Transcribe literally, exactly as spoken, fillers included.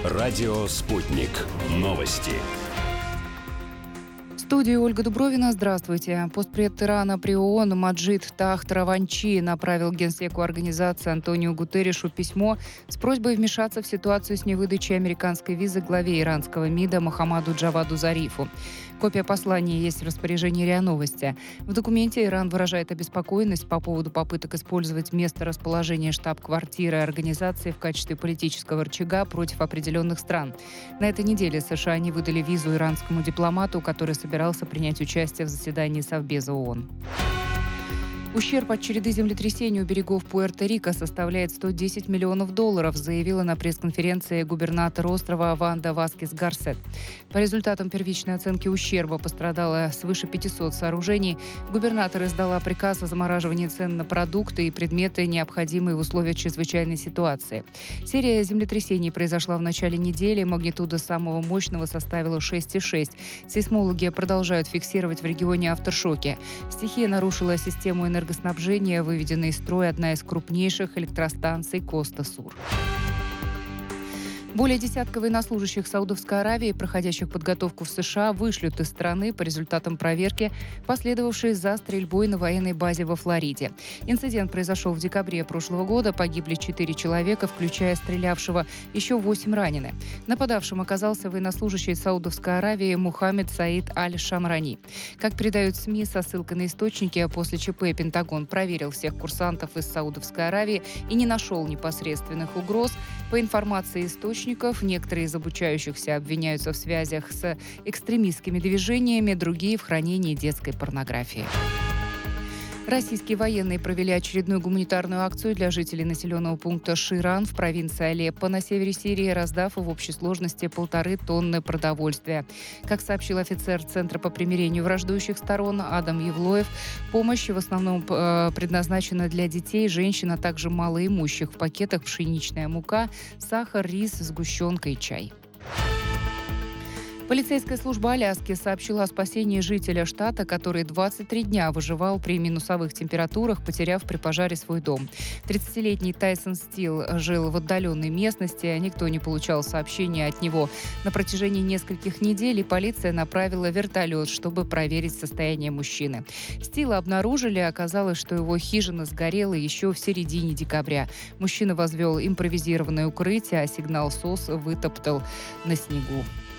Радио «Спутник». Новости. В студии Ольга Дубровина. Здравствуйте. Постпред Ирана при ООН Маджид Тахт Раванчи направил генсеку организации Антониу Гутерришу письмо с просьбой вмешаться в ситуацию с невыдачей американской визы главе иранского МИДа Мохаммаду Джаваду Зарифу. Копия послания есть в распоряжении РИА Новости. В документе Иран выражает обеспокоенность по поводу попыток использовать место расположения штаб-квартиры организации в качестве политического рычага против определенных стран. На этой неделе США не выдали визу иранскому дипломату, который собирался принять участие в заседании Совбеза ООН. Ущерб от череды землетрясений у берегов Пуэрто-Рико составляет сто десять миллионов долларов, заявила на пресс-конференции губернатор острова Ванда Васкес Гарсет. По результатам первичной оценки ущерба пострадало свыше пятисот сооружений. Губернатор издала приказ о замораживании цен на продукты и предметы, необходимые в условиях чрезвычайной ситуации. Серия землетрясений произошла в начале недели. Магнитуда самого мощного составила шесть и шесть. Сейсмологи продолжают фиксировать в регионе авторшоки. Стихия нарушила систему энергетики. Энергоснабжения, выведена из строя одна из крупнейших электростанций Коста-Сур. Более десятка военнослужащих Саудовской Аравии, проходящих подготовку в США, вышлют из страны по результатам проверки, последовавшей за стрельбой на военной базе во Флориде. Инцидент произошел в декабре прошлого года. Погибли четыре человека, включая стрелявшего, еще восемь ранены. Нападавшим оказался военнослужащий Саудовской Аравии Мухаммед Саид Аль-Шамрани. Как передают СМИ со ссылкой на источники, после ЧП Пентагон проверил всех курсантов из Саудовской Аравии и не нашел непосредственных угроз. По информации источников, некоторые из обучающихся обвиняются в связях с экстремистскими движениями, другие в хранении детской порнографии. Российские военные провели очередную гуманитарную акцию для жителей населенного пункта Ширан в провинции Алеппо на севере Сирии, раздав в общей сложности полторы тонны продовольствия. Как сообщил офицер Центра по примирению враждующих сторон Адам Евлоев, помощь в основном э, предназначена для детей, женщин, а также малоимущих. В пакетах пшеничная мука, сахар, рис, сгущенка и чай. Полицейская служба Аляски сообщила о спасении жителя штата, который двадцать три дня выживал при минусовых температурах, потеряв при пожаре свой дом. тридцатилетний Тайсон Стил жил в отдаленной местности, никто не получал сообщения от него. На протяжении нескольких недель и полиция направила вертолет, чтобы проверить состояние мужчины. Стила обнаружили, оказалось, что его хижина сгорела еще в середине декабря. Мужчина возвел импровизированное укрытие, а сигнал СОС вытоптал на снегу.